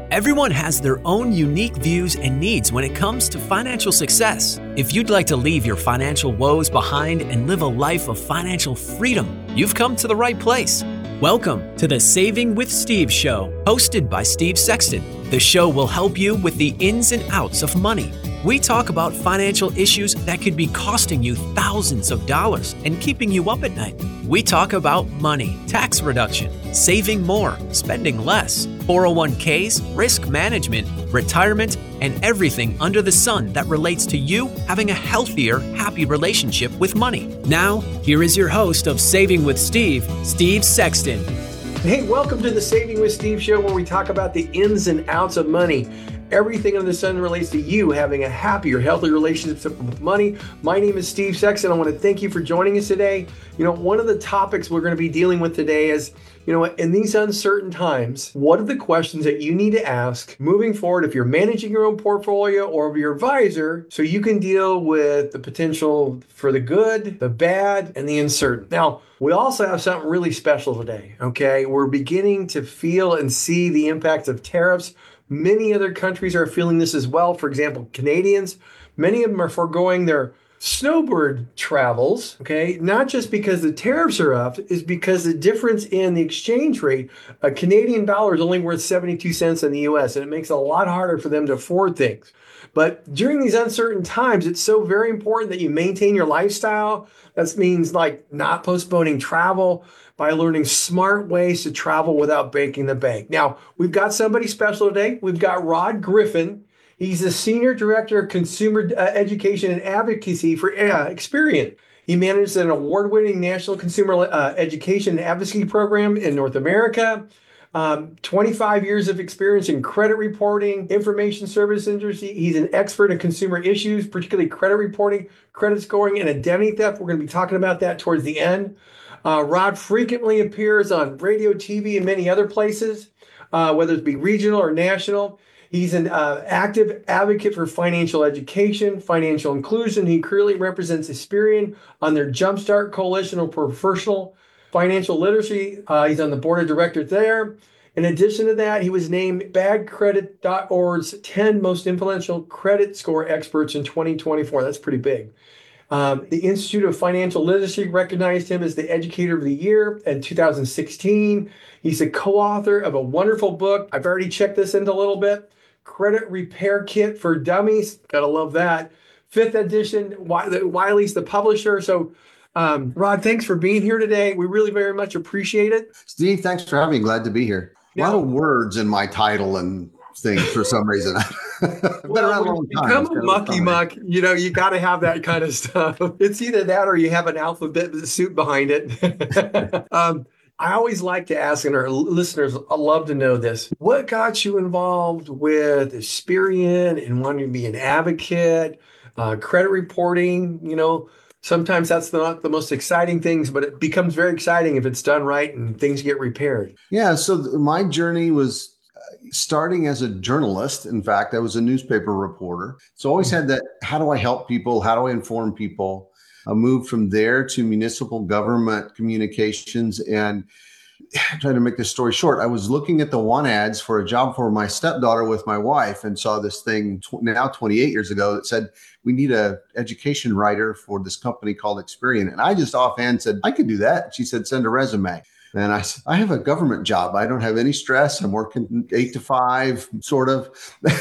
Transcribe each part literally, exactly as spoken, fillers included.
Everyone has their own unique views and needs when it comes to financial success. If you'd like to leave your financial woes behind and live a life of financial freedom, you've come to the right place. Welcome to the Saving with Steve show, hosted by Steve Sexton. The show will help you with the ins and outs of money. We talk about financial issues that could be costing you thousands of dollars and keeping you up at night. We talk about money, tax reduction, saving more, spending less, four oh one k's, risk management, retirement, and everything under the sun that relates to you having a healthier, happy relationship with money. Now, here is your host of Saving with Steve, Steve Sexton. Hey, welcome to the Saving with Steve show, where we talk about the ins and outs of money. Everything under the sun relates to you having a happier, healthy relationship with money. My name is Steve Sexton. I want to thank you for joining us today. You know, one of the topics we're going to be dealing with today is, you know, in these uncertain times, what are the questions that you need to ask moving forward if you're managing your own portfolio or your advisor, so you can deal with the potential for the good, the bad, and the uncertain. Now, we also have something really special today, okay? We're beginning to feel and see the impacts of tariffs. Many other countries are feeling this as well. For example, Canadians, many of them are foregoing their snowbird travels, okay? Not just because the tariffs are up, is because the difference in the exchange rate. A Canadian dollar is only worth seventy-two cents in the U S, and it makes it a lot harder for them to afford things. But during these uncertain times, it's so very important that you maintain your lifestyle. That means like not postponing travel, by learning smart ways to travel without breaking the bank. Now, we've got somebody special today. We've got Rod Griffin. He's the Senior Director of Consumer uh, Education and Advocacy for uh, Experian. He manages an award-winning national consumer uh, education and advocacy program in North America. Um, twenty-five years of experience in credit reporting, information service industry. He's an expert in consumer issues, particularly credit reporting, credit scoring, and identity theft. We're going to be talking about that towards the end. Uh, Rod frequently appears on radio, T V, and many other places, uh, whether it be regional or national. He's an uh, active advocate for financial education, financial inclusion. He currently represents Experian on their Jumpstart Coalition for Professional Financial Literacy. Uh, he's on the board of directors there. In addition to that, he was named bad credit dot org's ten most influential credit score experts in twenty twenty-four. That's pretty big. Um, the Institute of Financial Literacy recognized him as the Educator of the Year in two thousand sixteen. He's a co-author of a wonderful book. I've already checked this into a little bit. Credit Repair Kit for Dummies. Gotta love that. Fifth edition. Wiley's the publisher. So, um, Rod, thanks for being here today. We really very much appreciate it. Steve, thanks for having me. Glad to be here. A lot of words in my title and things for some reason. I've been well, around a long time. Become a mucky muck, you know, you got to have that kind of stuff. It's either that or you have an alphabet soup behind it. um, I always like to ask, and our listeners I love to know this, what got you involved with Experian and wanting to be an advocate, uh, credit reporting? You know, sometimes that's not the most exciting things, but it becomes very exciting if it's done right and things get repaired. Yeah, so th- my journey was starting as a journalist. In fact, I was a newspaper reporter. So always had that, how do I help people? How do I inform people? I moved from there to municipal government communications. And trying to make this story short, I was looking at the want ads for a job for my stepdaughter with my wife and saw this thing tw- now twenty-eight years ago that said, we need a education writer for this company called Experian. And I just offhand said, I could do that. She said, send a resume. And I said, I have a government job. I don't have any stress. I'm working eight to five, sort of.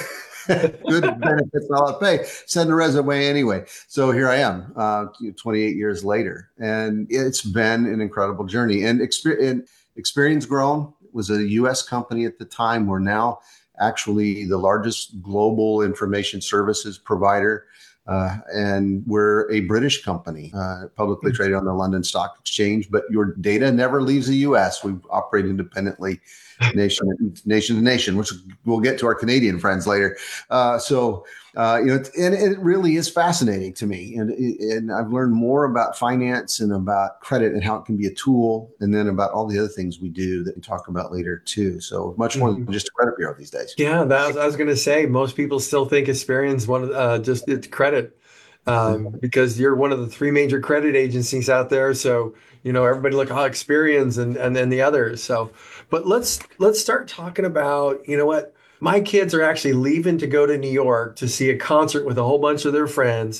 Good benefits, I'll pay. Send a resume anyway. So here I am, uh, twenty-eight years later. And it's been an incredible journey. And Experian, Experian's grown. It was a U S company at the time. We're now actually the largest global information services provider. Uh, and we're a British company, uh, publicly traded on the London Stock Exchange, but your data never leaves the U S. We operate independently, nation, nation to nation, which we'll get to our Canadian friends later. Uh, so, uh, you know, and it really is fascinating to me. And, and I've learned more about finance and about credit and how it can be a tool, and then about all the other things we do that we talk about later too. So much more than just a credit bureau these days. Yeah, that was, I was going to say, most people still think Experian's one of uh, just it's credit. um, because you're one of the three major credit agencies out there. So, you know, everybody look how Experian and and then the others. So, but let's let's start talking about, you know what? My kids are actually leaving to go to New York to see a concert with a whole bunch of their friends.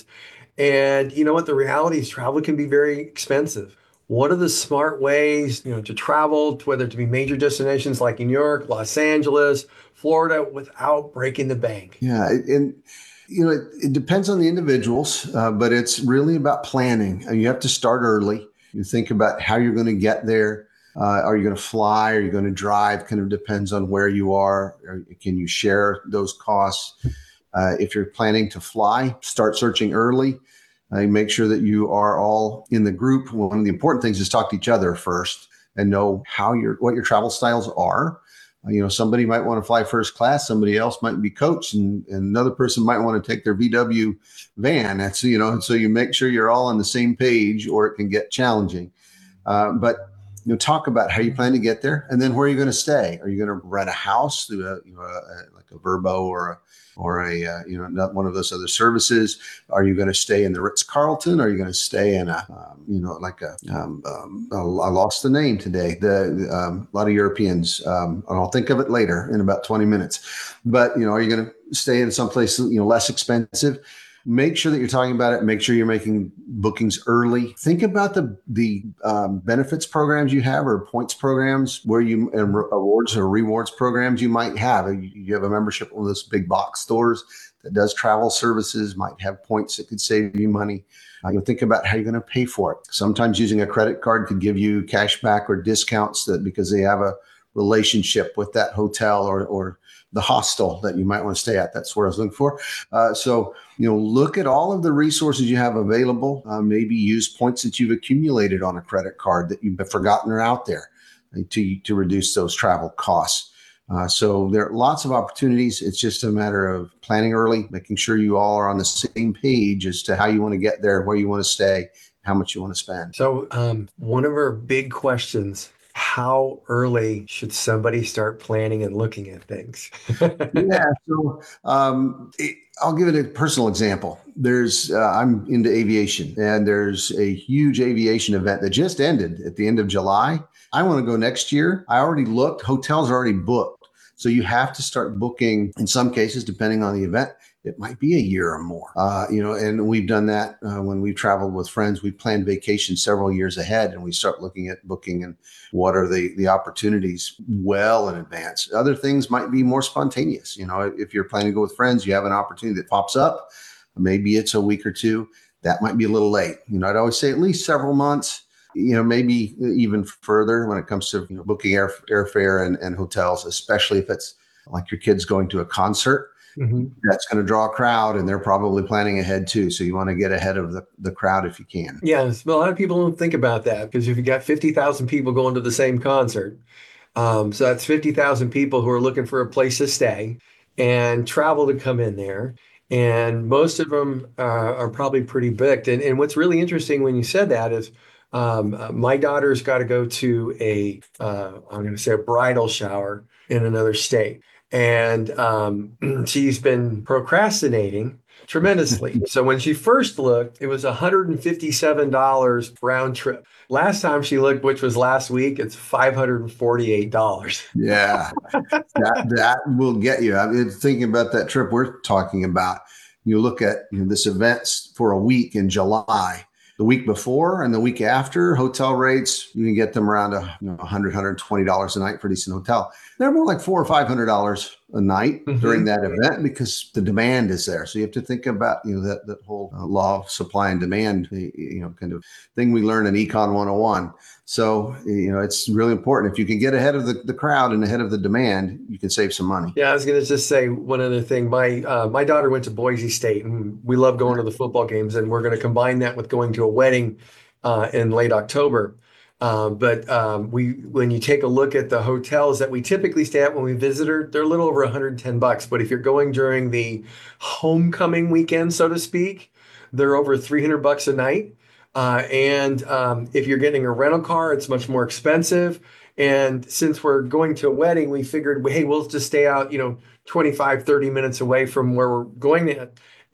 And you know what? The reality is travel can be very expensive. What are the smart ways, you know, to travel, to whether to be major destinations like New York, Los Angeles, Florida, without breaking the bank? Yeah, and you know, it, it depends on the individuals, uh, but it's really about planning. And you have to start early. You think about how you're going to get there. Uh, are you going to fly? Are you going to drive? Kind of depends on where you are. Or can you share those costs? Uh, if you're planning to fly, start searching early. Uh, make sure that you are all in the group. One of the important things is talk to each other first and know how your what your travel styles are. Uh, you know, somebody might want to fly first class, somebody else might be coach, and, and another person might want to take their V W van. That's, you know, and so you make sure you're all on the same page, or it can get challenging. Uh, but you know, talk about how you plan to get there, and then where are you going to stay? Are you going to rent a house through a, you know, a, like a Vrbo or a or a, uh, you know, not one of those other services? Are you going to stay in the Ritz-Carlton? Are you going to stay in a, um, you know, like a, um, um, I lost the name today. The um, a lot of Europeans, um, and I'll think of it later in about twenty minutes. But, you know, are you going to stay in someplace, you know, less expensive? Make sure that you're talking about it. Make sure you're making bookings early. Think about the the um, benefits programs you have, or points programs where you and re- awards or rewards programs you might have. You, you have a membership with those big box stores that does travel services, might have points that could save you money. Uh, you think about how you're going to pay for it. Sometimes using a credit card could give you cash back or discounts that because they have a relationship with that hotel or or the hostel that you might want to stay at. That's where I was looking for. Uh, so, you know, look at all of the resources you have available. Uh, maybe use points that you've accumulated on a credit card that you've forgotten are out there to, to reduce those travel costs. Uh, so there are lots of opportunities. It's just a matter of planning early, making sure you all are on the same page as to how you want to get there, where you want to stay, how much you want to spend. So, um, one of our big questions: how early should somebody start planning and looking at things? Yeah, so um, it, I'll give it a personal example. There's uh, I'm into aviation, and there's a huge aviation event that just ended at the end of July. I want to go next year. I already looked; hotels are already booked, so you have to start booking. In some cases, depending on the event, it might be a year or more. Uh, you know, and we've done that uh, when we've traveled with friends. We've planned vacations several years ahead, and we start looking at booking and what are the the opportunities well in advance. Other things might be more spontaneous. You know, if you're planning to go with friends, you have an opportunity that pops up. Maybe it's a week or two. That might be a little late. You know, I'd always say at least several months. You know, maybe even further when it comes to, you know, booking air, airfare and, and hotels, especially if it's like your kid's going to a concert. Mm-hmm. That's going to draw a crowd, and they're probably planning ahead too. So you want to get ahead of the, the crowd if you can. Yes. Well, a lot of people don't think about that, because if you got fifty thousand people going to the same concert, um, so that's fifty thousand people who are looking for a place to stay and travel to come in there. And most of them uh, are probably pretty booked. And, and what's really interesting when you said that is um, uh, my daughter's got to go to a, uh, I'm going to say a bridal shower in another state. And um, she's been procrastinating tremendously. So when she first looked, it was one hundred fifty-seven dollars round trip. Last time she looked, which was last week, it's five hundred forty-eight dollars. Yeah, that, that will get you. I mean, thinking about that trip we're talking about, you look at, you know, this event's for a week in July. The week before and the week after, hotel rates, you can get them around a, you know, one hundred dollars, one hundred twenty dollars a night for a decent hotel. They're more like four hundred dollars or five hundred dollars a night mm-hmm. during that event, because the demand is there. So you have to think about, you know, that, that whole uh, law of supply and demand, you know, kind of thing we learn in Econ one oh one. So, you know, it's really important. If you can get ahead of the, the crowd and ahead of the demand, you can save some money. Yeah, I was going to just say one other thing. My uh, my daughter went to Boise State, and we love going to the football games, and we're going to combine that with going to a wedding uh, in late October. Uh, but um, we, when you take a look at the hotels that we typically stay at when we visit her, they're a little over one hundred ten bucks. But if you're going during the homecoming weekend, so to speak, they're over three hundred bucks a night. Uh, and um, if you're getting a rental car, it's much more expensive. And since we're going to a wedding, we figured, hey, we'll just stay out, you know, twenty-five, thirty minutes away from where we're going at.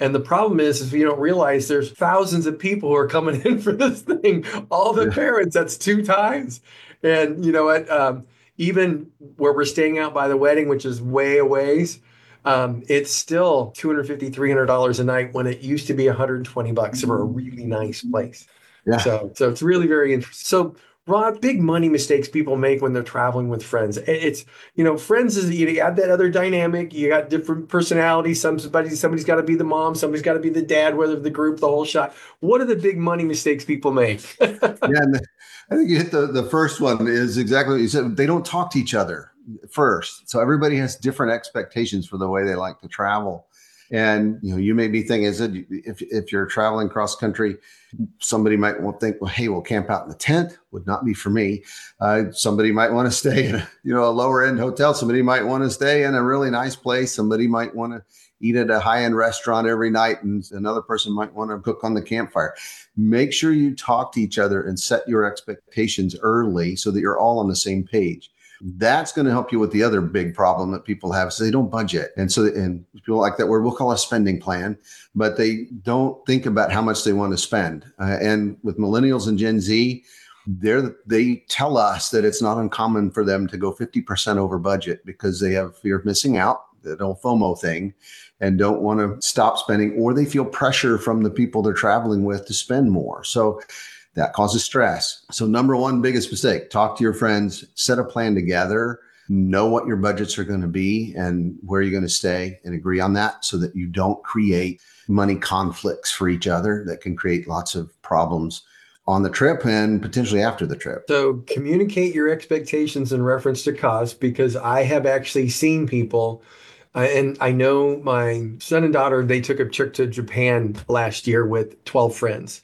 And the problem is, is you don't realize there's thousands of people who are coming in for this thing. All the Yeah. parents, that's two times. And you know what? Um, even where we're staying out by the wedding, which is way a ways, um, it's still two hundred fifty dollars, three hundred dollars a night when it used to be one hundred twenty bucks for a really nice place. Yeah. So, so it's really very interesting. So, Rod, big money mistakes people make when they're traveling with friends. It's, you know, friends is, you add that other dynamic. You got different personalities. Somebody, somebody's got to be the mom. Somebody's got to be the dad, whether the group, the whole shot. What are the big money mistakes people make? Yeah. And the, I think you hit the, the first one is exactly what you said. They don't talk to each other first. So everybody has different expectations for the way they like to travel. And, you know, you may be thinking, is it, if, if you're traveling cross country, somebody might want to think, well, hey, we'll camp out in the tent. Would not be for me. Uh, somebody might want to stay in a, you know, a lower end hotel. Somebody might want to stay in a really nice place. Somebody might want to eat at a high end restaurant every night. And another person might want to cook on the campfire. Make sure you talk to each other and set your expectations early so that you're all on the same page. That's going to help you with the other big problem that people have. So they don't budget. And so, and people like that word, we'll call a spending plan, but they don't think about how much they want to spend. Uh, and with millennials and Gen Z, they're, they tell us that it's not uncommon for them to go fifty percent over budget because they have fear of missing out, that old FOMO thing, and don't want to stop spending, or they feel pressure from the people they're traveling with to spend more. So that causes stress. So number one biggest mistake, talk to your friends, set a plan together, know what your budgets are going to be and where you're going to stay, and agree on that so that you don't create money conflicts for each other that can create lots of problems on the trip and potentially after the trip. So communicate your expectations in reference to cost, because I have actually seen people, uh, and I know my son and daughter, they took a trip to Japan last year with twelve friends.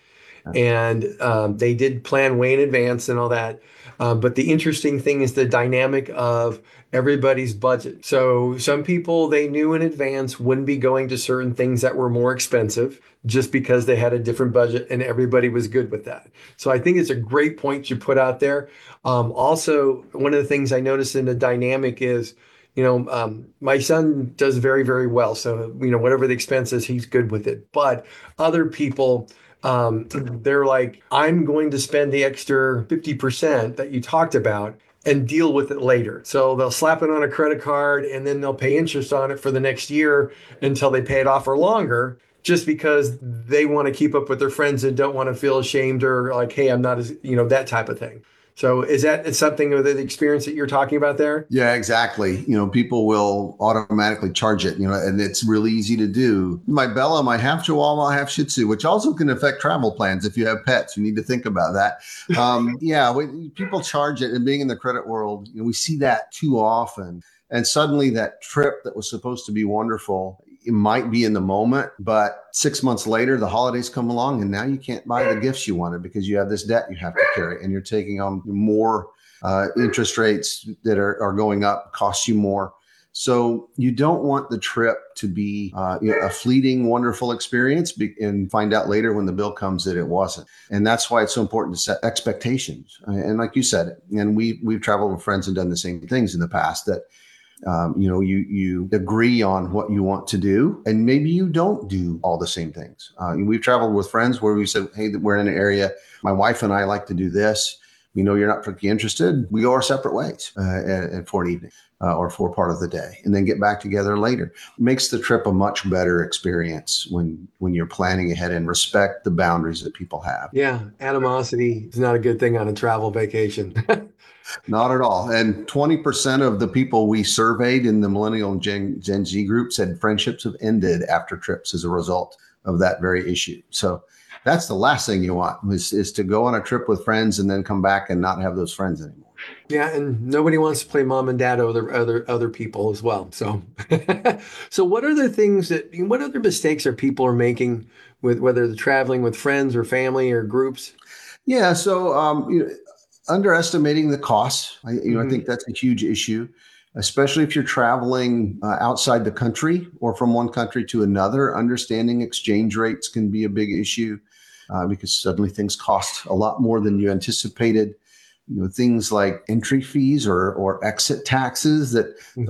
And um, they did plan way in advance and all that. Uh, but the interesting thing is the dynamic of everybody's budget. So some people they knew in advance wouldn't be going to certain things that were more expensive just because they had a different budget, and everybody was good with that. So I think it's a great point you put out there. Um, also, one of the things I noticed in the dynamic is, you know, um, my son does very, very well. So, you know, whatever the expense is, he's good with it. But other people, Um, they're like, I'm going to spend the extra fifty percent that you talked about and deal with it later. So they'll slap it on a credit card and then they'll pay interest on it for the next year until they pay it off or longer, just because they want to keep up with their friends and don't want to feel ashamed or like, hey, I'm not as, you know, that type of thing. So is that something with the experience that you're talking about there? Yeah, exactly. You know, people will automatically charge it, you know, and it's really easy to do. My Bella, my half Chihuahua, half Shih Tzu, which also can affect travel plans. If you have pets, you need to think about that. Um, yeah, when people charge it, and being in the credit world, you know, we see that too often. And suddenly that trip that was supposed to be wonderful, it might be in the moment, but six months later, the holidays come along and now you can't buy the gifts you wanted because you have this debt you have to carry and you're taking on more uh, interest rates that are, are going up, cost you more. So you don't want the trip to be uh, you know, a fleeting, wonderful experience be- and find out later when the bill comes that it wasn't. And that's why it's so important to set expectations. And like you said, and we, we've traveled with friends and done the same things in the past that Um, you know, you you agree on what you want to do, and maybe you don't do all the same things. Uh, we've traveled with friends where we said, hey, we're in an area, my wife and I like to do this. We know you're not particularly interested. We go our separate ways uh, and for an evening uh, or for part of the day, and then get back together later. It makes the trip a much better experience when when you're planning ahead and respect the boundaries that people have. Yeah, animosity is not a good thing on a travel vacation. Not at all. And twenty percent of the people we surveyed in the millennial and Gen, Gen Z group said friendships have ended after trips as a result of that very issue. So that's the last thing you want is, is to go on a trip with friends and then come back and not have those friends anymore. Yeah, and nobody wants to play mom and dad over other other people as well. So, so what are the things that what other mistakes are people are making with whether they're traveling with friends or family or groups? Yeah, so um, you know, underestimating the costs. I, you know, Mm-hmm. I think that's a huge issue, especially if you're traveling uh, outside the country or from one country to another. Understanding exchange rates can be a big issue uh, because suddenly things cost a lot more than you anticipated. You know, things like entry fees or or exit taxes that Mm-hmm. the person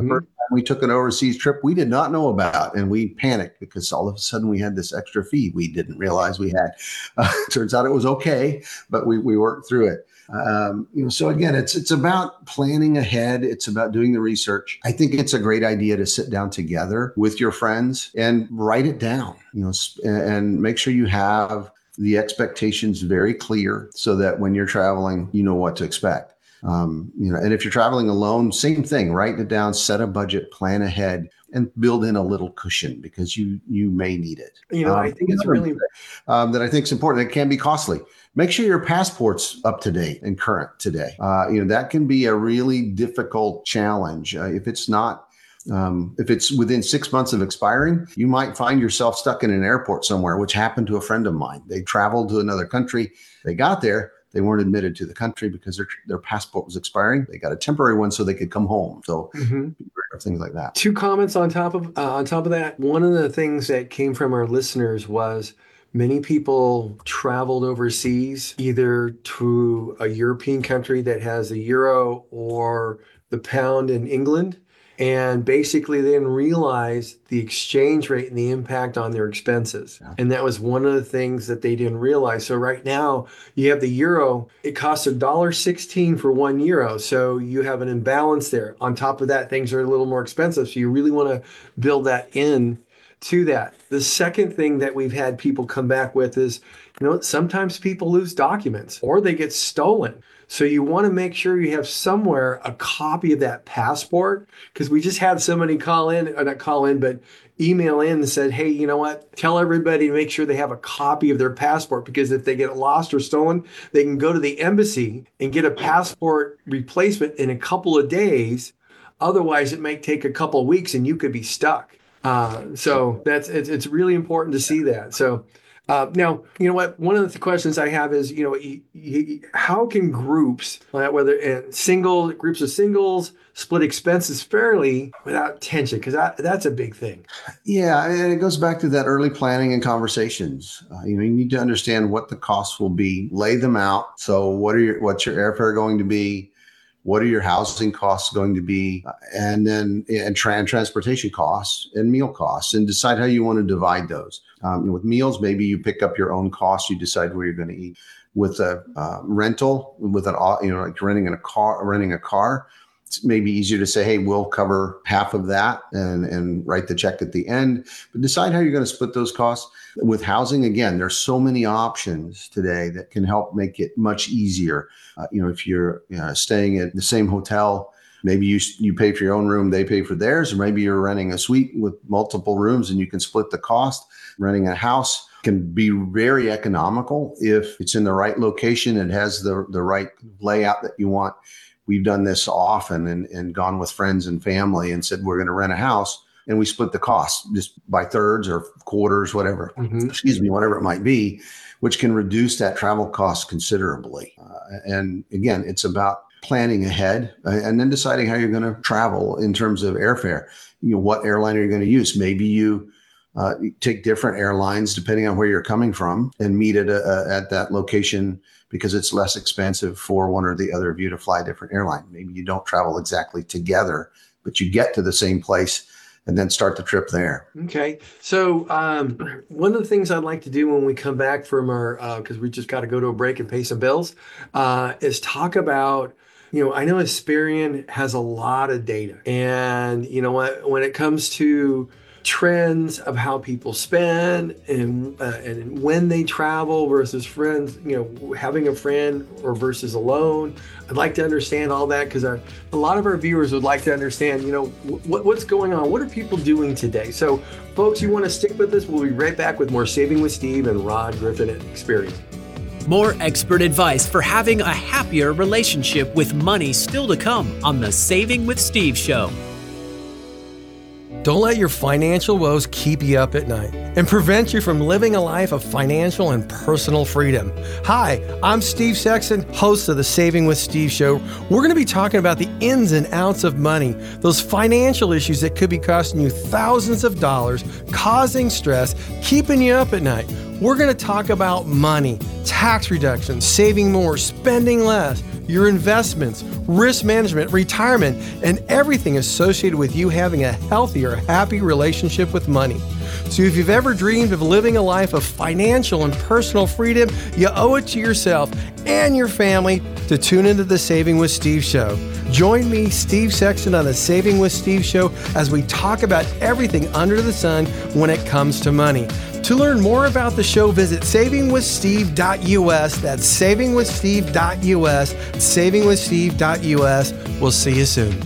we took an overseas trip we did not know about, and we panicked because all of a sudden we had this extra fee we didn't realize we had. Uh, turns out it was okay, but we we worked through it. Um, you know, so again, it's it's about planning ahead. It's about doing the research. I think it's a great idea to sit down together with your friends and write it down. You know, and make sure you have the expectations very clear so that when you're traveling, you know what to expect. Um, you know, and if you're traveling alone, same thing. Write it down, set a budget, plan ahead, and build in a little cushion because you you may need it. You know, um, I think it's really um, that I think is important. It can be costly. Make sure your passport's up to date and current today. Uh, you know, that can be a really difficult challenge. Uh, if it's not, um, if it's within six months of expiring, you might find yourself stuck in an airport somewhere, which happened to a friend of mine. They traveled to another country. They got there. They weren't admitted to the country because their their passport was expiring. They got a temporary one so they could come home. So mm-hmm. things like that. Two comments on top of uh, on top of that. One of the things that came from our listeners was many people traveled overseas, either to a European country that has the euro or the pound in England, and basically then realized the exchange rate and the impact on their expenses. Yeah. And that was one of the things that they didn't realize. So right now you have the euro, it costs one dollar sixteen for one euro. So you have an imbalance there. On top of that, things are a little more expensive. So you really want to build that in to that. The second thing that we've had people come back with is, you know, sometimes people lose documents or they get stolen. So you want to make sure you have somewhere a copy of that passport, because we just had somebody call in, or not call in, but email in and said, hey, you know what, tell everybody to make sure they have a copy of their passport, because if they get lost or stolen, they can go to the embassy and get a passport replacement in a couple of days. Otherwise, it might take a couple of weeks and you could be stuck. Uh, so that's it's, it's really important to see that. So uh, now, you know what, one of the questions I have is, you know, you, you, how can groups, uh, whether uh, single groups of singles, split expenses fairly without tension? Because that, that's a big thing. Yeah, and it goes back to that early planning and conversations. Uh, you know, you need to understand what the costs will be, lay them out. So what are your what's your airfare going to be? What are your housing costs going to be? And then and tra- transportation costs and meal costs, and decide how you want to divide those. Um, with meals, maybe you pick up your own costs. You decide where you're going to eat. With a uh, rental, with an you know like renting a car, renting a car, it's maybe easier to say, hey, we'll cover half of that and and write the check at the end. But decide how you're going to split those costs. With housing, again, there's so many options today that can help make it much easier. Uh, you know, if you're you know, staying at the same hotel, maybe you you pay for your own room, they pay for theirs, or maybe you're renting a suite with multiple rooms and you can split the cost. Renting a house can be very economical if it's in the right location and has the, the right layout that you want. We've done this often and, and gone with friends and family and said, we're going to rent a house, and we split the cost just by thirds or quarters, whatever, mm-hmm. excuse me, whatever it might be, which can reduce that travel cost considerably. Uh, and again, it's about planning ahead uh, and then deciding how you're going to travel in terms of airfare. You know, what airline are you going to use? Maybe you uh, take different airlines depending on where you're coming from and meet at, a, at that location, because it's less expensive for one or the other of you to fly a different airline. Maybe you don't travel exactly together, but you get to the same place and then start the trip there. Okay. So um, one of the things I'd like to do when we come back from our, because uh, we just got to go to a break and pay some bills, uh, is talk about, you know, I know Experian has a lot of data. And, you know what, when it comes to trends of how people spend and uh, and when they travel versus friends, you know, having a friend or versus alone. I'd like to understand all that, because a lot of our viewers would like to understand, you know, w- what's going on. What are people doing today? So folks, you want to stick with us. We'll be right back with more Saving with Steve and Rod Griffin at Experian. More expert advice for having a happier relationship with money still to come on the Saving with Steve show. Don't let your financial woes keep you up at night and prevent you from living a life of financial and personal freedom. Hi, I'm Steve Sexton, host of the Saving with Steve show. We're going to be talking about the ins and outs of money, those financial issues that could be costing you thousands of dollars, causing stress, keeping you up at night. We're going to talk about money, tax reductions, saving more, spending less, your investments, risk management, retirement, and everything associated with you having a healthier, happy relationship with money. So if you've ever dreamed of living a life of financial and personal freedom, you owe it to yourself and your family to tune into the Saving with Steve show. Join me, Steve Sexton, on the Saving with Steve show as we talk about everything under the sun when it comes to money. To learn more about the show, visit saving with steve dot u s. That's saving with steve dot u s. saving with steve dot u s. We'll see you soon.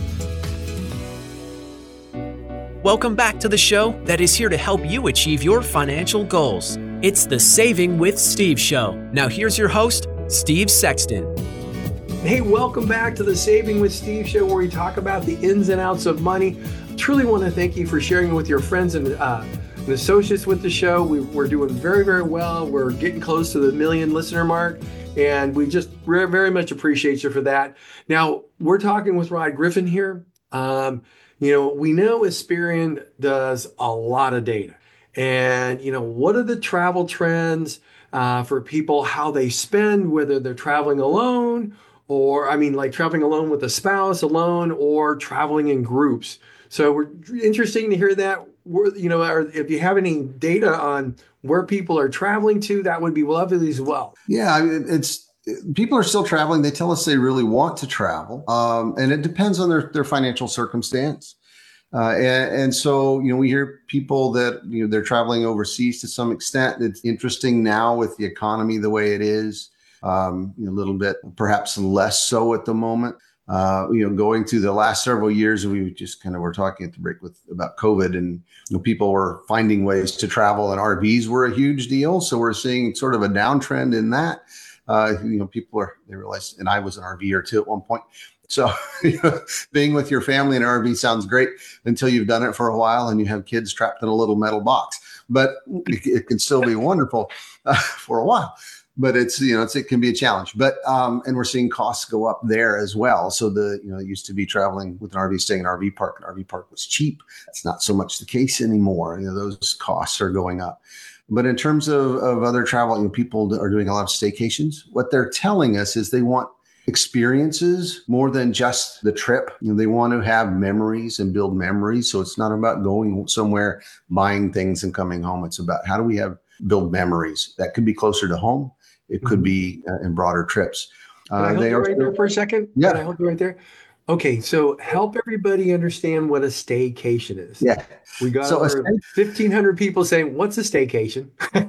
Welcome back to the show that is here to help you achieve your financial goals. It's the Saving with Steve show. Now here's your host, Steve Sexton. Hey, welcome back to the Saving with Steve show, where we talk about the ins and outs of money. I truly want to thank you for sharing it with your friends and, uh, and associates with the show. We, we're doing very, very well. We're getting close to the million listener mark, and we just re- very much appreciate you for that. Now, we're talking with Rod Griffin here. Um, you know, we know Experian does a lot of data. And, you know, what are the travel trends uh, for people, how they spend, whether they're traveling alone or, I mean, like traveling alone with a spouse, alone, or traveling in groups. So we're interesting to hear that. We're, you know, or if you have any data on where people are traveling to, that would be lovely as well. Yeah, I mean, it's people are still traveling. They tell us they really want to travel, um, and it depends on their their financial circumstance. Uh, and, and so, you know, we hear people that, you know, they're traveling overseas to some extent. It's interesting now with the economy the way it is. Um, you know, a little bit, perhaps less so at the moment. Uh, you know, going through the last several years, we just kind of were talking at the break with about COVID, and you know, people were finding ways to travel, and R Vs were a huge deal. So we're seeing sort of a downtrend in that. Uh, you know, people are, they realize, and I was an RVer too at one point. So you know, being with your family in an R V sounds great until you've done it for a while and you have kids trapped in a little metal box, but it, it can still be wonderful uh, for a while. But it's, you know, it's, it can be a challenge, but, um, and we're seeing costs go up there as well. So the, you know, it used to be traveling with an R V, staying in an R V park. An R V park was cheap. That's not so much the case anymore. You know, those costs are going up. But in terms of, of other travel, you know, people are doing a lot of staycations. What they're telling us is they want experiences more than just the trip. You know, they want to have memories and build memories. So it's not about going somewhere, buying things and coming home. It's about how do we have build memories that could be closer to home. It could be uh, in broader trips. Uh, Can I hold they you are right there for a second? Yeah. Can I hold you right there? Okay, so help everybody understand what a staycation is. Yeah. We got so over stay- fifteen hundred people saying, what's a staycation?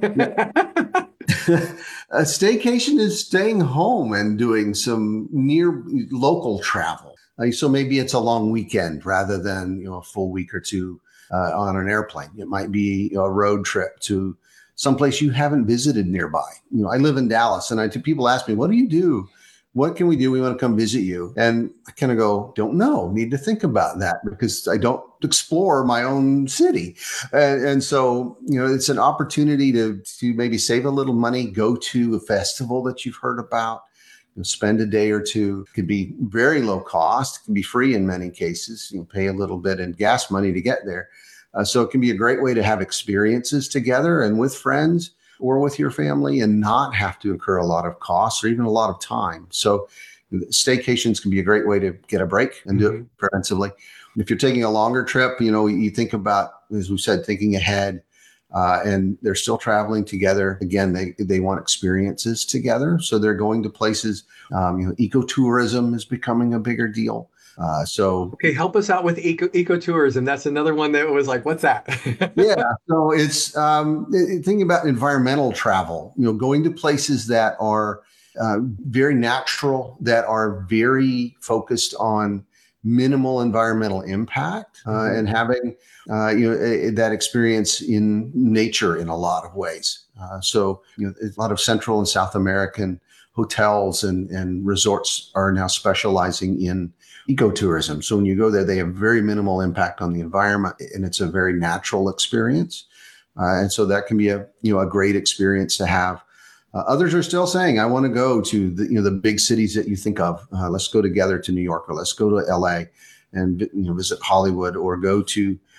A staycation is staying home and doing some near local travel. Uh, so maybe it's a long weekend rather than, you know, a full week or two uh, on an airplane. It might be, you know, a road trip to someplace you haven't visited nearby. You know, I live in Dallas, and I, people ask me, what do you do? What can we do? We want to come visit you. And I kind of go, don't know, need to think about that because I don't explore my own city. And, and so, you know, it's an opportunity to, to maybe save a little money, go to a festival that you've heard about, you know, spend a day or two. It could be very low cost, it can be free in many cases. You know, pay a little bit in gas money to get there. Uh, so it can be a great way to have experiences together and with friends or with your family and not have to incur a lot of costs or even a lot of time. So staycations can be a great way to get a break and do mm-hmm. it preventatively. If you're taking a longer trip, you know, you think about, as we said, thinking ahead, uh, and they're still traveling together. Again, they, they want experiences together. So they're going to places, um, you know, ecotourism is becoming a bigger deal. Uh, so, okay, help us out with eco ecotourism. That's another one that was like, what's that? yeah. So it's um, thinking about environmental travel, you know, going to places that are uh, very natural, that are very focused on minimal environmental impact uh, mm-hmm. and having, uh, you know, a, a, that experience in nature in a lot of ways. Uh, so, you know, a lot of Central and South American hotels and, and resorts are now specializing in ecotourism. So when you go there, they have very minimal impact on the environment, and it's a very natural experience. Uh, and so that can be a, you know, a great experience to have. Uh, others are still saying, I want to go to the, you know, the big cities that you think of. Uh, let's go together to New York, or let's go to L A and, you know, visit Hollywood, or go to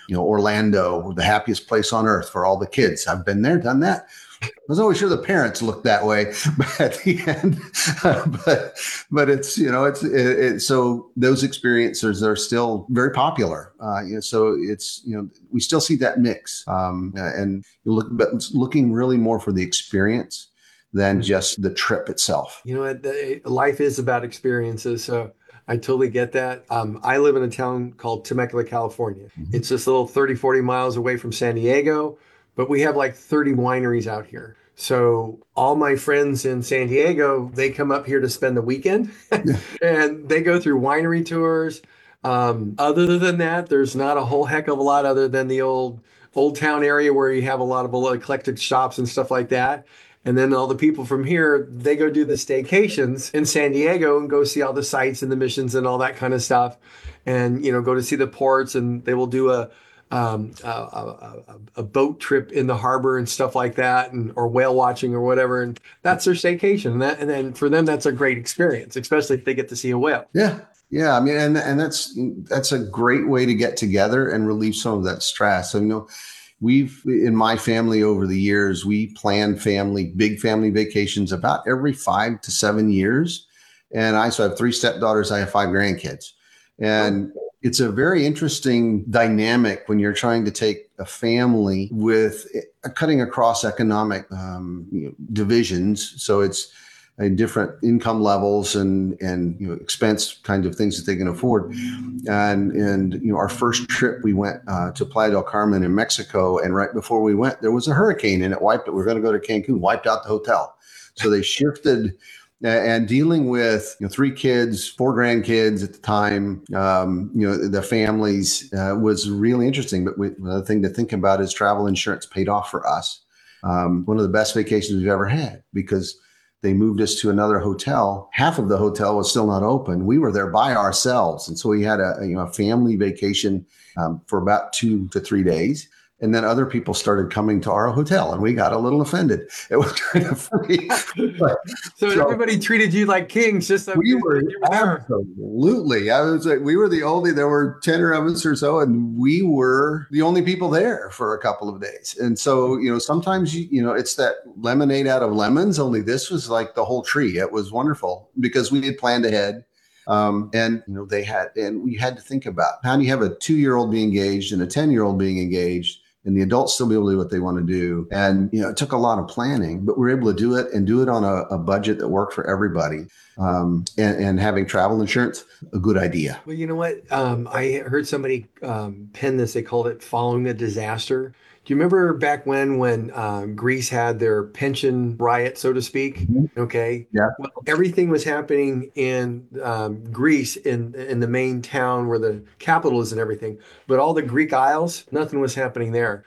you know, Orlando, the happiest place on earth for all the kids. I've been there, done that. I was always sure the parents looked that way, but at the end, but but it's you know it's it, it, so those experiences are still very popular. Uh, you know, so it's you know we still see that mix, um, and you look but it's looking really more for the experience than just the trip itself. You know what? The, life is about experiences, so I totally get that. Um, I live in a town called Temecula, California. Mm-hmm. It's just a little thirty, forty miles away from San Diego. But we have like thirty wineries out here. So all my friends in San Diego, they come up here to spend the weekend and they go through winery tours. Um, other than that, there's not a whole heck of a lot other than the old old town area where you have a lot of eclectic shops and stuff like that. And then all the people from here, they go do the staycations in San Diego and go see all the sites and the missions and all that kind of stuff. And, you know, go to see the ports, and they will do a Um, a, a, a boat trip in the harbor and stuff like that, and or whale watching or whatever, and that's their staycation. And, that, and then for them, that's a great experience, especially if they get to see a whale. Yeah, yeah. I mean, and and that's that's a great way to get together and relieve some of that stress. So, you know, we've in my family over the years, we plan family big family vacations about every five to seven years, and I so I have three stepdaughters. I have five grandkids, and oh. It's a very interesting dynamic when you're trying to take a family with uh, cutting across economic um, you know, divisions. So it's uh, different income levels and and you know expense kind of things that they can afford. And and you know our first trip we went uh, to Playa del Carmen in Mexico, and right before we went there was a hurricane and it wiped it. We we're going to go to Cancun, wiped out the hotel. So they shifted. And dealing with you know, three kids, four grandkids at the time, um, you know, the families uh, was really interesting. But we, another thing to think about is travel insurance paid off for us. Um, one of the best vacations we've ever had because they moved us to another hotel. Half of the hotel was still not open. We were there by ourselves. And so we had a, you know, a family vacation um, for about two to three days. And then other people started coming to our hotel, and we got a little offended. It was kind of funny. But, so, so everybody treated you like kings, just so we were, were absolutely. I was like, we were the only. There were ten of us or so, and we were the only people there for a couple of days. And so, you know, sometimes you, you know, it's that lemonade out of lemons. Only this was like the whole tree. It was wonderful because we had planned ahead. Um, and, you know, they had, and we had to think about how do you have a two-year-old being engaged and a ten-year-old being engaged, and the adults still be able to do what they want to do. And, you know, it took a lot of planning, but we were able to do it and do it on a, a budget that worked for everybody. Um, and, and having travel insurance, a good idea. Well, you know what? Um, I heard somebody um, pen this. They called it following a disaster. Do you remember back when, when um, Greece had their pension riot, so to speak? Mm-hmm. Okay. Yeah. Well, everything was happening in um, Greece, in in the main town where the capital is and everything. But all the Greek Isles, nothing was happening there.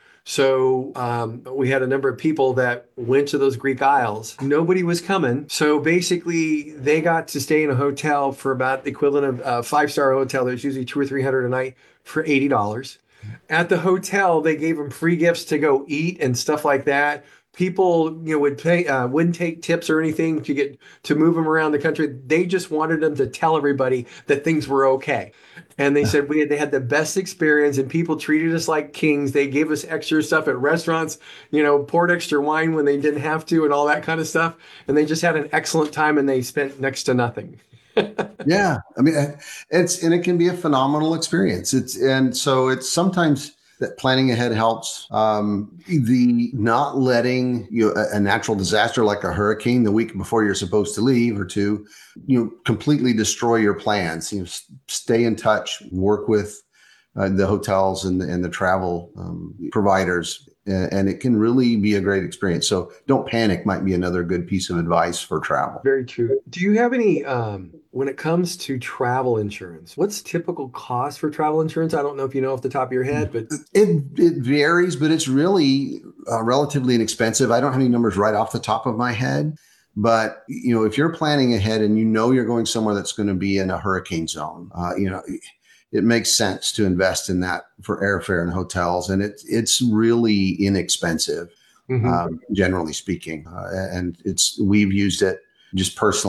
So um, we had a number of people that went to those Greek Isles. Nobody was coming. So basically, they got to stay in a hotel for about the equivalent of a five-star hotel. There's usually two or three hundred a night for eighty dollars. At the hotel, they gave them free gifts to go eat and stuff like that. People, you know, would pay, uh, wouldn't take tips or anything to get to move them around the country. They just wanted them to tell everybody that things were okay. And they said we had, they had the best experience, and people treated us like kings. They gave us extra stuff at restaurants, you know, poured extra wine when they didn't have to, and all that kind of stuff. And they just had an excellent time, and they spent next to nothing. Yeah. I mean, it's, and it can be a phenomenal experience. It's, and so it's sometimes that planning ahead helps. Um, the not letting you know, a, a natural disaster like a hurricane the week before you're supposed to leave or two, you know, completely destroy your plans. You know, stay in touch, work with uh, the hotels and, and the travel um, providers. And it can really be a great experience. So don't panic might be another good piece of advice for travel. Very true. Do you have any, um, when it comes to travel insurance, what's typical cost for travel insurance? I don't know if you know off the top of your head, but it it varies, but it's really uh, relatively inexpensive. I don't have any numbers right off the top of my head, but you know, if you're planning ahead and you know you're going somewhere that's going to be in a hurricane zone, uh, you know, it makes sense to invest in that for airfare and hotels. And it, it's really inexpensive, mm-hmm. um, generally speaking. Uh, and it's, we've used it just personally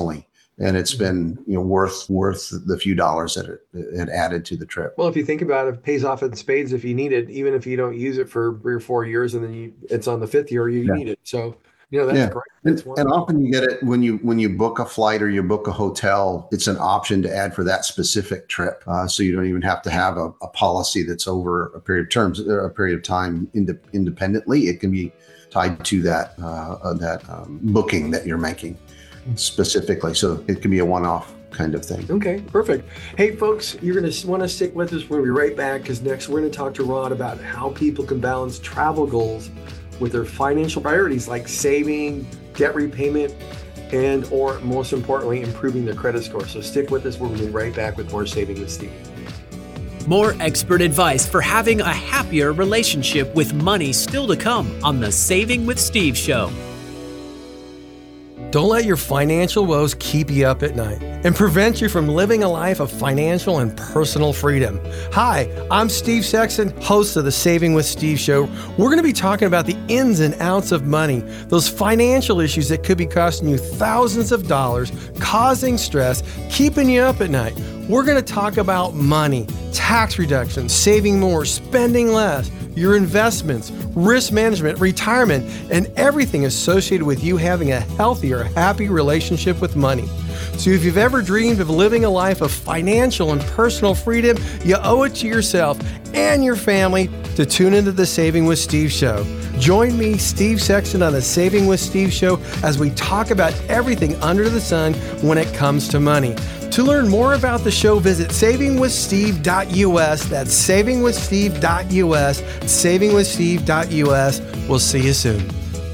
And it's been, you know, worth worth the few dollars that it, it added to the trip. Well, if you think about it, it pays off in spades if you need it, even if you don't use it for three or four years, and then you, it's on the fifth year, you Yeah. need it. So, you know, that's Yeah. great. And, That's and often you get it when you when you book a flight or you book a hotel, it's an option to add for that specific trip. Uh, so you don't even have to have a, a policy that's over a period of terms, a period of time ind- independently. It can be tied to that uh, uh, that um, booking that you're making specifically. So it can be a one-off kind of thing. Okay, perfect. Hey, folks, you're going to want to stick with us. We're going to be right back because next we're going to talk to Rod about how people can balance travel goals with their financial priorities like saving, debt repayment, and or most importantly, improving their credit score. So stick with us. We're going to be right back with more Saving with Steve. More expert advice for having a happier relationship with money still to come on the Saving with Steve show. Don't let your financial woes keep you up at night and prevent you from living a life of financial and personal freedom. Hi, I'm Steve Sexton, host of the Saving with Steve show. We're going to be talking about the ins and outs of money, those financial issues that could be costing you thousands of dollars, causing stress, keeping you up at night. We're going to talk about money, tax reduction, saving more, spending less, your investments, risk management, retirement, and everything associated with you having a healthier, happy relationship with money. So if you've ever dreamed of living a life of financial and personal freedom, you owe it to yourself and your family to tune into the Saving with Steve show. Join me, Steve Sexton, on the Saving with Steve show as we talk about everything under the sun when it comes to money. To learn more about the show, visit saving with steve dot u s. That's saving with steve dot u s. saving with steve dot u s. We'll see you soon.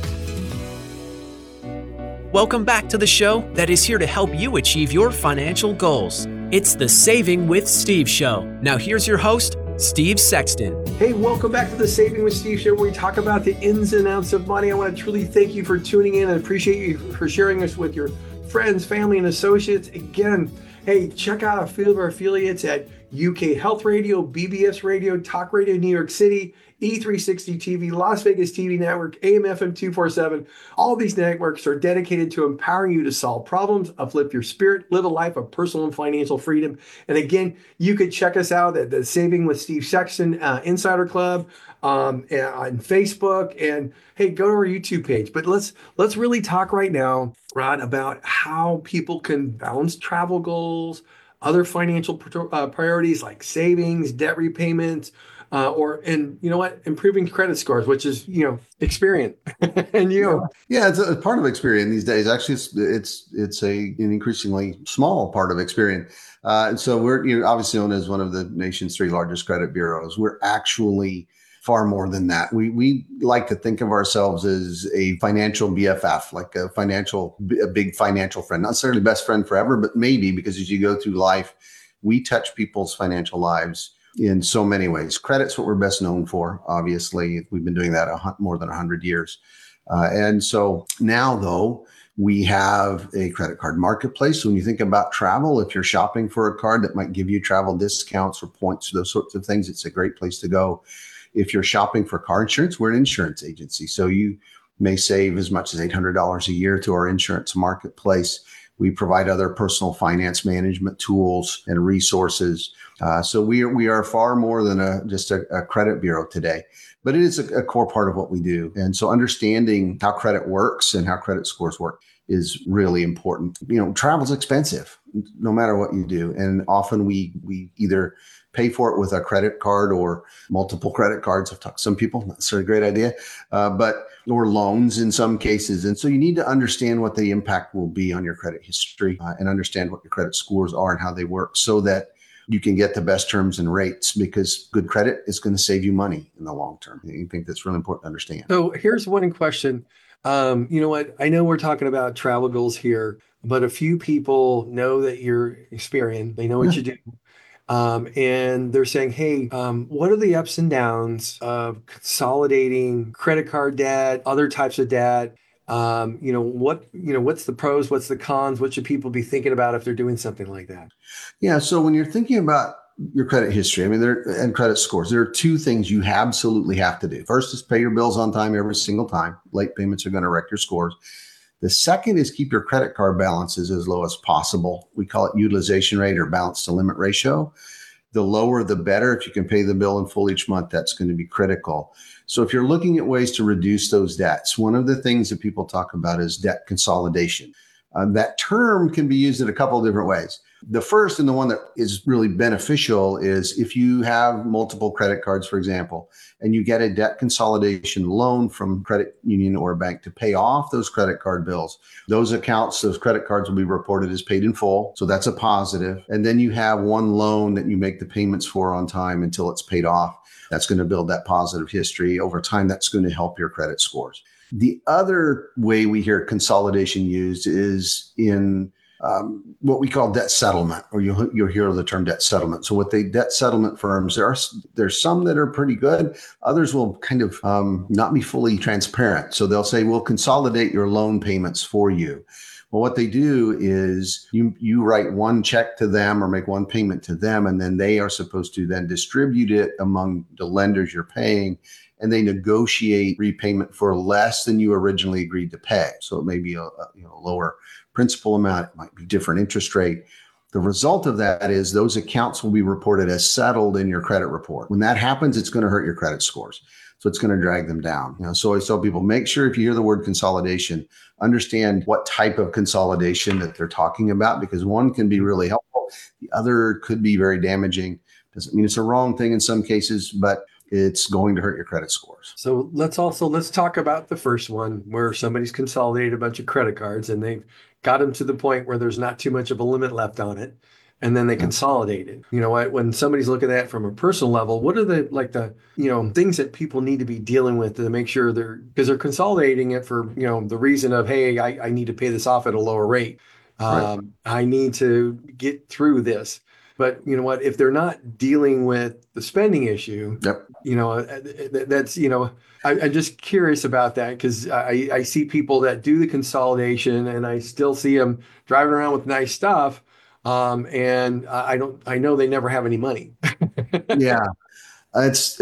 Welcome back to the show that is here to help you achieve your financial goals. It's the Saving with Steve show. Now here's your host, Steve Sexton. Hey, welcome back to the Saving with Steve show, where we talk about the ins and outs of money. I want to truly thank you for tuning in and appreciate you for sharing this with your friends, family, and associates. Again, hey, check out a few of our affiliates at U K Health Radio, B B S Radio, Talk Radio New York City, E three sixty T V, Las Vegas T V Network, A M F M two forty-seven. All these networks are dedicated to empowering you to solve problems, uplift your spirit, live a life of personal and financial freedom. And again, you could check us out at the Saving with Steve Sexton uh, Insider Club um, on Facebook. And hey, go to our YouTube page. But let's let's really talk right now, Rod, about how people can balance travel goals, other financial uh, priorities like savings, debt repayments, uh, or, and you know what, improving credit scores, which is, you know, Experian. And you. Yeah, it's a part of Experian these days. Actually, it's it's it's a an increasingly small part of Experian. Uh, and so we're, you know, obviously known as one of the nation's three largest credit bureaus. We're actually far more than that. We we like to think of ourselves as a financial B F F, like a financial, a big financial friend, not necessarily best friend forever, but maybe, because as you go through life, we touch people's financial lives in so many ways. Credit's what we're best known for. Obviously, we've been doing that a, more than one hundred years. Uh, and so now, though, we have a credit card marketplace. So when you think about travel, if you're shopping for a card that might give you travel discounts or points, those sorts of things, it's a great place to go. If you're shopping for car insurance, we're an insurance agency. So you may save as much as eight hundred dollars a year to our insurance marketplace. We provide other personal finance management tools and resources. Uh, so we are, we are far more than a, just a, a credit bureau today, but it is a, a core part of what we do. And so understanding how credit works and how credit scores work is really important. You know, travel's expensive no matter what you do. And often we, we either pay for it with a credit card or multiple credit cards. I've talked to some people, not necessarily a great idea, uh, but or loans in some cases. And so you need to understand what the impact will be on your credit history uh, and understand what your credit scores are and how they work so that you can get the best terms and rates, because good credit is going to save you money in the long term. I think that's really important to understand. So here's one question. Um, you know what? I know we're talking about travel goals here, but a few people know that you're Experian. They know what you do. Um, and they're saying, hey, um, what are the ups and downs of consolidating credit card debt, other types of debt? Um, you know, what, you know, what's the pros, what's the cons? What should people be thinking about if they're doing something like that? Yeah. So when you're thinking about your credit history, I mean, there and credit scores, there are two things you absolutely have to do. First is pay your bills on time every single time. Late payments are going to wreck your scores. The second is keep your credit card balances as low as possible. We call it utilization rate or balance to limit ratio. The lower, the better. If you can pay the bill in full each month, that's going to be critical. So if you're looking at ways to reduce those debts, one of the things that people talk about is debt consolidation. Uh, that term can be used in a couple of different ways. The first and the one that is really beneficial is if you have multiple credit cards, for example, and you get a debt consolidation loan from credit union or a bank to pay off those credit card bills, those accounts, those credit cards will be reported as paid in full. So that's a positive. And then you have one loan that you make the payments for on time until it's paid off. That's going to build that positive history. Over time, that's going to help your credit scores. The other way we hear consolidation used is in um, what we call debt settlement, or you'll, you'll hear the term debt settlement. So with the debt settlement firms, there are there's some that are pretty good. Others will kind of um, not be fully transparent. So they'll say, we'll consolidate your loan payments for you. Well, what they do is you you write one check to them or make one payment to them, and then they are supposed to then distribute it among the lenders you're paying, and they negotiate repayment for less than you originally agreed to pay. So it may be a, a you know lower principal amount, it might be different interest rate. The result of that is those accounts will be reported as settled in your credit report. When that happens, it's going to hurt your credit scores. So it's going to drag them down. You know, so I tell people, make sure if you hear the word consolidation, understand what type of consolidation that they're talking about, because one can be really helpful. The other could be very damaging. Doesn't mean it's a wrong thing in some cases, but it's going to hurt your credit scores. So let's also, let's talk about the first one where somebody's consolidated a bunch of credit cards and they've got them to the point where there's not too much of a limit left on it. And then they consolidate it. You know what? When somebody's looking at it from a personal level, what are the like the you know things that people need to be dealing with to make sure they're because they're consolidating it for you know the reason of hey I, I need to pay this off at a lower rate. Um, right. I need to get through this. But you know what? If they're not dealing with the spending issue, yep. you know that's you know I, I'm just curious about that because I, I see people that do the consolidation and I still see them driving around with nice stuff. Um, and I don't, I know they never have any money. yeah, it's,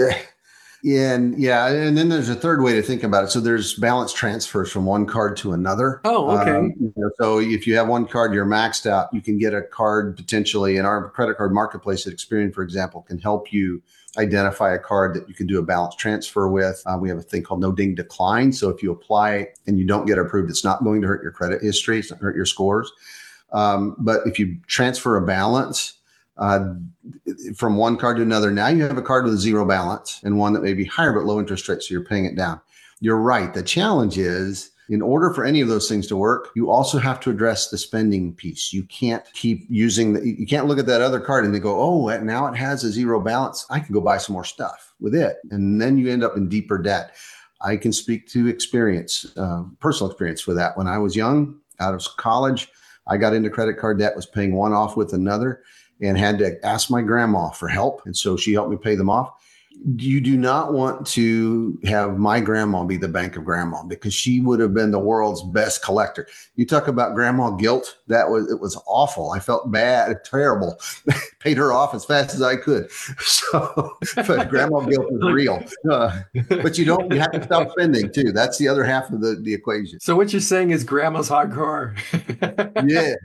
and yeah. And then there's a third way to think about it. So there's balance transfers from one card to another. Oh, okay. Um, you know, so if you have one card, you're maxed out, you can get a card potentially in our credit card marketplace at Experian, for example, can help you identify a card that you can do a balance transfer with. Uh, we have a thing called no ding decline. So if you apply and you don't get approved, it's not going to hurt your credit history. It's not hurt your scores. Um, but if you transfer a balance uh, from one card to another, now you have a card with a zero balance and one that may be higher but low interest rate, so you're paying it down. You're right. The challenge is, in order for any of those things to work, you also have to address the spending piece. You can't keep using the, you can't look at that other card and they go, oh, now it has a zero balance. I can go buy some more stuff with it. And then you end up in deeper debt. I can speak to experience, uh, personal experience with that. When I was young, out of college, I got into credit card debt, was paying one off with another, and had to ask my grandma for help. And so she helped me pay them off. You do not want to have my grandma be the bank of grandma because she would have been the world's best collector. You talk about grandma guilt. That was, it was awful. I felt bad, terrible. Paid her off as fast as I could. So, but grandma guilt is real. Uh, but you don't, you have to stop spending too. That's the other half of the, the equation. So what you're saying is grandma's hardcore. Yeah.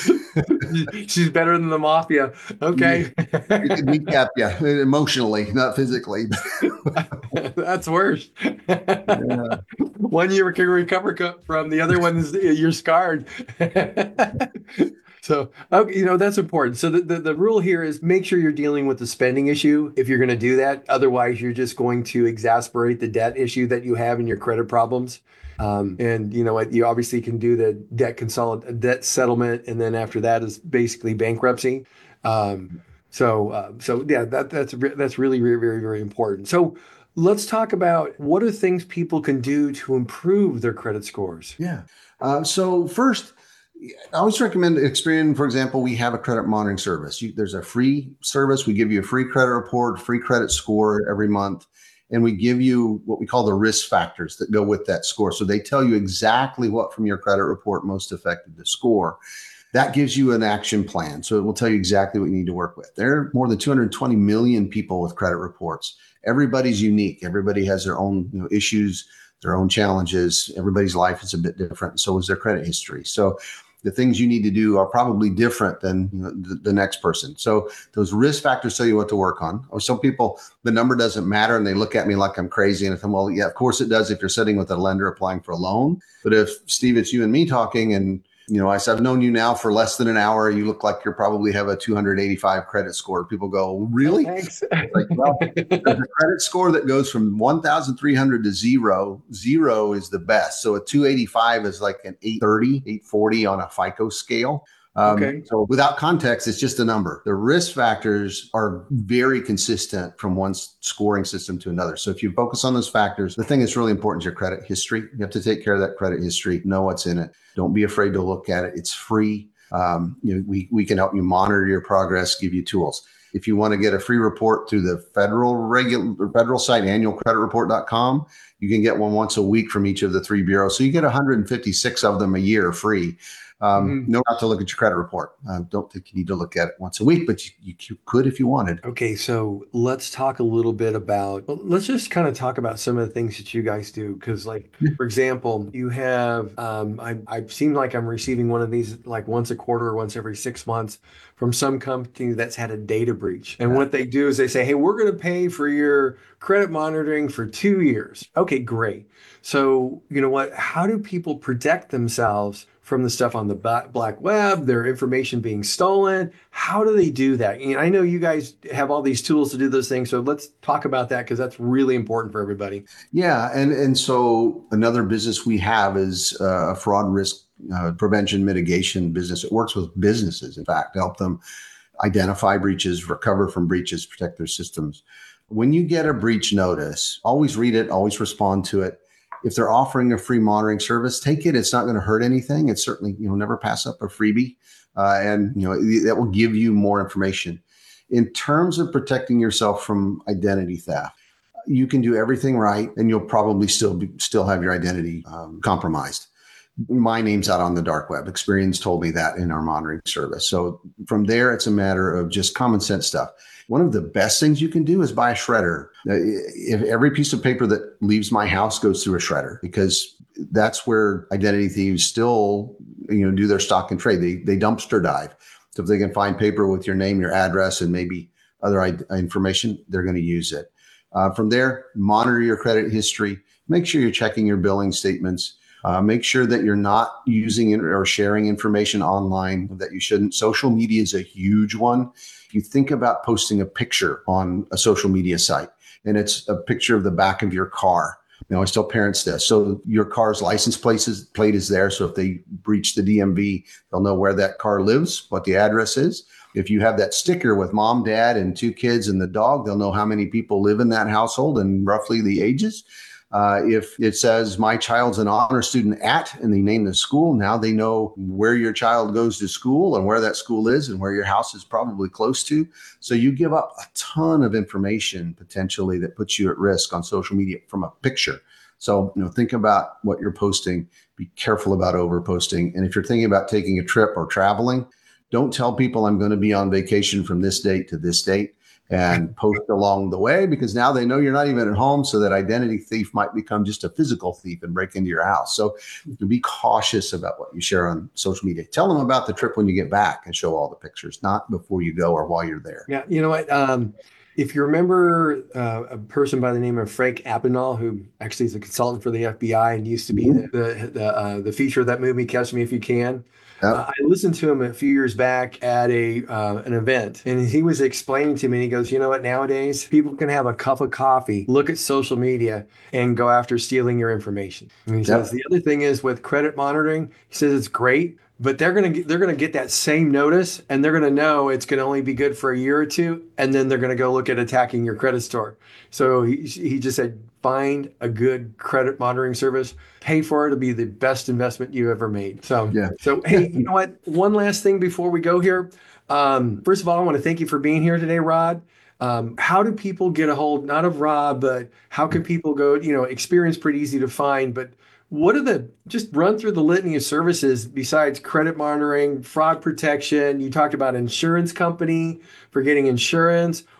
She's better than the mafia. Okay. You can recap you emotionally, not physically. That's worse. Yeah. One you can recover from, the other one is you're scarred. So, okay, you know, that's important. So the, the, the rule here is make sure you're dealing with the spending issue if you're going to do that. Otherwise, you're just going to exacerbate the debt issue that you have in your credit problems. Um, and you know what, you obviously can do the debt consolid debt settlement. And then after that is basically bankruptcy. Um, So, uh, so yeah, that that's re- that's really, really, very, very important. So, let's talk about what are things people can do to improve their credit scores. Yeah. Uh, so first, I always recommend Experian. For example, we have a credit monitoring service. You, there's a free service. We give you a free credit report, free credit score every month, and we give you what we call the risk factors that go with that score. So they tell you exactly what from your credit report most affected the score. That gives you an action plan. So it will tell you exactly what you need to work with. There are more than two hundred twenty million people with credit reports. Everybody's unique. Everybody has their own you know, issues their own challenges. Everybody's life is a bit different. And so is their credit history. So the things you need to do are probably different than you know, the, the next person. So those risk factors tell you what to work on. Or some people, the number doesn't matter and they look at me like I'm crazy. And I think, well, yeah, of course it does if you're sitting with a lender applying for a loan. But if, Steve, it's you and me talking and you know, I said, I've known you now for less than an hour. You look like you probably have a two eighty-five credit score. People go, really? Thanks. Like, well, there's a credit score that goes from one thousand three hundred to zero. Zero is the best. So a two eighty-five is like an eight thirty, eight forty on a FICO scale. Um, Okay. So without context, it's just a number. The risk factors are very consistent from one scoring system to another. So if you focus on those factors, the thing that's really important is your credit history. You have to take care of that credit history, know what's in it. Don't be afraid to look at it. It's free. Um, you know, we, we can help you monitor your progress, give you tools. If you want to get a free report through the federal regular federal site, annual credit report dot com, you can get one once a week from each of the three bureaus. So you get one hundred fifty-six of them a year free. Um, Mm-hmm. No, not to look at your credit report. I uh, don't think you need to look at it once a week, but you, you, you could if you wanted. Okay, so let's talk a little bit about, well, let's just kind of talk about some of the things that you guys do. Because like, for example, you have, um, I, I seem like I'm receiving one of these like once a quarter or once every six months from some company that's had a data breach. And what they do is they say, hey, we're going to pay for your credit monitoring for two years. Okay, great. So, you know what, how do people protect themselves from the stuff on the black web, their information being stolen? How do they do that? And I know you guys have all these tools to do those things. So let's talk about that because that's really important for everybody. Yeah. And, and so another business we have is a fraud risk uh, prevention mitigation business. It works with businesses, in fact, to help them identify breaches, recover from breaches, protect their systems. When you get a breach notice, always read it, always respond to it. If they're offering a free monitoring service, take it. It's not going to hurt anything. It's certainly, you know, never pass up a freebie. Uh, and, you know, that will give you more information. In terms of protecting yourself from identity theft, you can do everything right and you'll probably still be, still have your identity um, compromised. My name's out on the dark web. Experience told me that in our monitoring service. So from there, it's a matter of just common sense stuff. One of the best things you can do is buy a shredder. If every piece of paper that leaves my house goes through a shredder, because that's where identity thieves still, you know, do their stock and trade. They they dumpster dive. So if they can find paper with your name, your address, and maybe other information, they're going to use it. Uh, from there, monitor your credit history. Make sure you're checking your billing statements. Uh, make sure that you're not using or sharing information online that you shouldn't. Social media is a huge one. If you think about posting a picture on a social media site and it's a picture of the back of your car, you know, I tell parents this. So your car's license plate is, plate is there. So if they breach the D M V, they'll know where that car lives, what the address is. If you have that sticker with mom, dad, and two kids and the dog, they'll know how many people live in that household and roughly the ages. Uh, if it says my child's an honor student at, and they name the school, now they know where your child goes to school and where that school is and where your house is probably close to. So you give up a ton of information potentially that puts you at risk on social media from a picture. So, you know, think about what you're posting. Be careful about overposting. And if you're thinking about taking a trip or traveling, don't tell people I'm going to be on vacation from this date to this date and post along the way, because now they know you're not even at home, so that identity thief might become just a physical thief and break into your house. So be cautious about what you share on social media. Tell them about the trip when you get back and show all the pictures, not before you go or while you're there. Yeah, you know what? Um, if you remember uh, a person by the name of Frank Abagnale, who actually is a consultant for the F B I and used to be the the the, uh, the feature of that movie, Catch Me If You Can. Yep. Uh, I listened to him a few years back at a uh, an event, and he was explaining to me, and he goes, you know what, nowadays, people can have a cup of coffee, look at social media, and go after stealing your information. And he Yep. says, the other thing is with credit monitoring, he says it's great, but they're going to they're going to get that same notice, and they're going to know it's going to only be good for a year or two, and then they're going to go look at attacking your credit score. So he, he just said, find a good credit monitoring service, pay for it. It'll be the best investment you ever made. So, Yeah. so hey, you know what? One last thing before we go here. Um, first of all, I want to thank you for being here today, Rod. Um, how do people get a hold, not of Rod, but how can people go, you know, Experian's pretty easy to find, but what are the, just run through the litany of services besides credit monitoring, fraud protection. You talked about insurance company for getting insurance.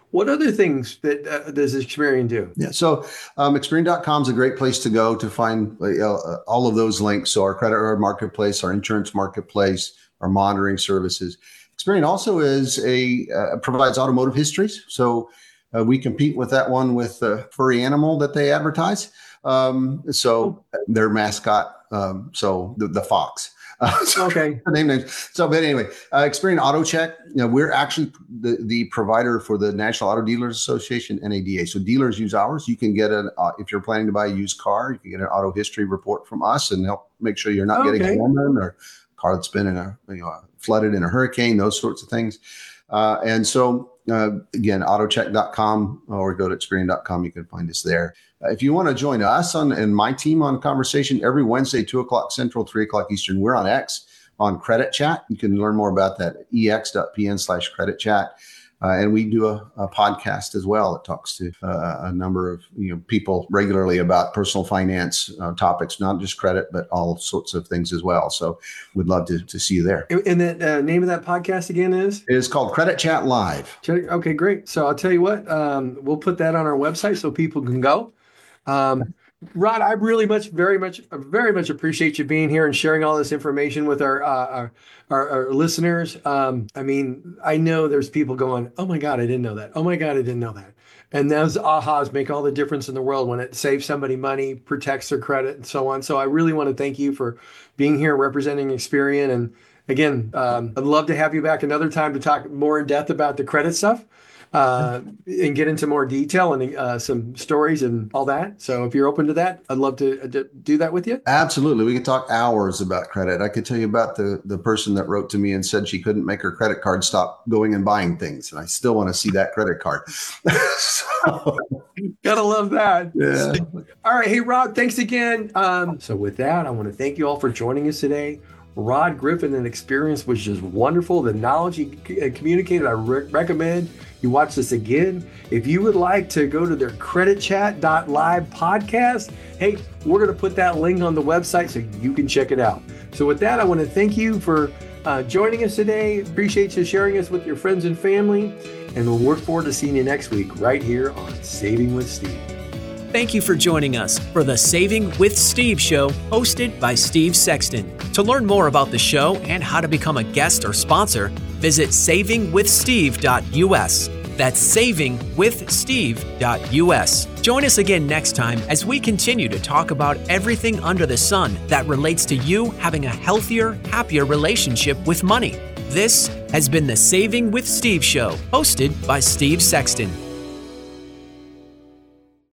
What other things that uh, does Experian do? Yeah, so um, Experian dot com is a great place to go to find uh, all of those links. So our credit card marketplace, our insurance marketplace, our monitoring services. Experian also is a uh, provides automotive histories. So uh, we compete with that one with the furry animal that they advertise. Um, so their mascot, um, so the, the fox. Uh, so okay. Name names. So, but anyway, uh, Experian Auto Check. You know, we're actually the, the provider for the National Auto Dealers Association, N A D A. So dealers use ours. You can get an uh, if you're planning to buy a used car, you can get an auto history report from us and help make sure you're not okay. getting stolen or a car that's been in a you know flooded in a hurricane, those sorts of things. Uh, and so uh, again, auto check dot com or go to Experian dot com. You can find us there. Uh, if you want to join us on and my team on Conversation every Wednesday, two o'clock Central, three o'clock Eastern, we're on X on Credit Chat. You can learn more about that at ex.pn slash credit chat. Uh, and we do a, a podcast as well that talks to uh, a number of you know people regularly about personal finance uh, topics, not just credit, but all sorts of things as well. So we'd love to, to see you there. And the uh, name of that podcast again is? It is called Credit Chat Live. Okay, great. So I'll tell you what, um, we'll put that on our website so people can go. Um, Rod, I really much, very much, very much appreciate you being here and sharing all this information with our uh, our, our, our listeners. Um, I mean, I know there's people going, "Oh my God, I didn't know that. Oh my God, I didn't know that." And those ahas make all the difference in the world when it saves somebody money, protects their credit, and so on. So I really want to thank you for being here, representing Experian. And again, um, I'd love to have you back another time to talk more in depth about the credit stuff. Uh, and get into more detail and uh, some stories and all that. So if you're open to that, I'd love to, to do that with you. Absolutely. We could talk hours about credit. I could tell you about the, the person that wrote to me and said she couldn't make her credit card stop going and buying things. And I still want to see that credit card. So, gotta love that. Yeah. All right. Hey, Rod, thanks again. Um, so with that, I want to thank you all for joining us today. Rod Griffin and Experience was just wonderful. The knowledge he communicated, I re- recommend you watch this again. If you would like to go to their credit chat dot live podcast, hey, we're going to put that link on the website so you can check it out. So with that, I want to thank you for uh, joining us today. Appreciate you sharing us with your friends and family. And we'll look forward to seeing you next week right here on Saving with Steve. Thank you for joining us for the Saving with Steve show, hosted by Steve Sexton. To learn more about the show and how to become a guest or sponsor, visit saving with steve dot u s. That's saving with steve dot u s. Join us again next time as we continue to talk about everything under the sun that relates to you having a healthier, happier relationship with money. This has been the Saving with Steve show, hosted by Steve Sexton.